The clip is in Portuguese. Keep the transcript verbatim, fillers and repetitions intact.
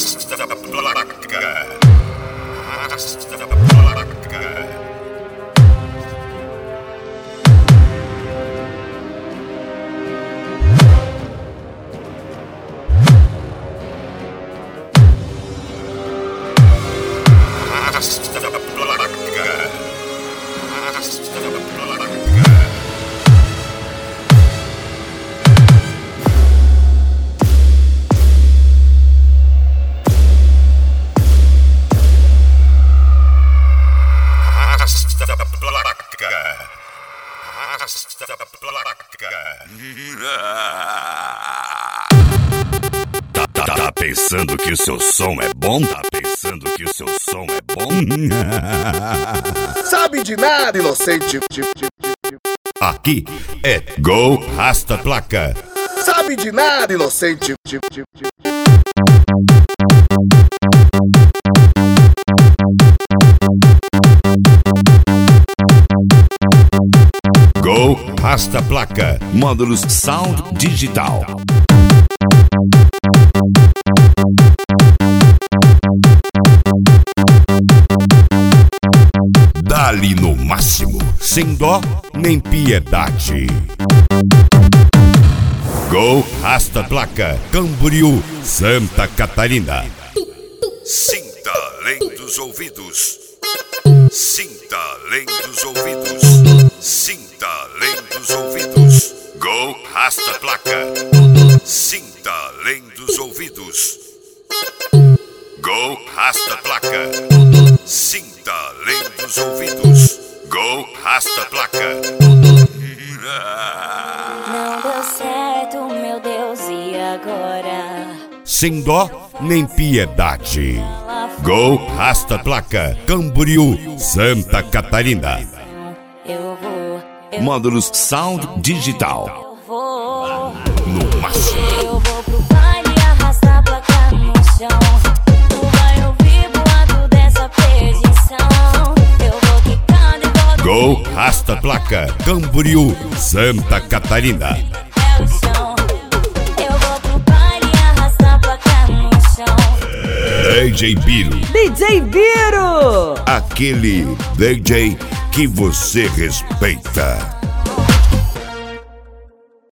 Arrasta a placa. Arrasta a placa. Tá, tá, tá pensando que o seu som é bom? Tá pensando que o seu som é bom? Sabe de nada, inocente. Aqui é Go Rasta Placa. Sabe de nada, inocente. Go Rasta Placa. Módulos Sound Digital. Dali no máximo, sem dó nem piedade. Go Rasta Placa, Camboriú, Santa Catarina. Sinta além dos ouvidos. Sinta além dos ouvidos. Sinta além dos ouvidos. Go Rasta Placa. Sinta além dos ouvidos. Go Rasta Placa. Sinta além dos ouvidos. Go Rasta Placa. Não deu certo, meu Deus, e agora? Sem dó nem piedade. Go Rasta Placa, Camboriú, Santa Catarina. Eu vou, eu Módulos Sound Digital. vou. No máximo. Eu vou pro baile arrastar a placa no chão. Tu vai ouvir boato dessa perdição. Eu vou quicando e volto. Go Rasta Placa, Camboriú, Santa Catarina. É o chão. Eu vou pro baile arrastar a placa no chão. D J Biro, D J Biro! aquele D J que você respeita.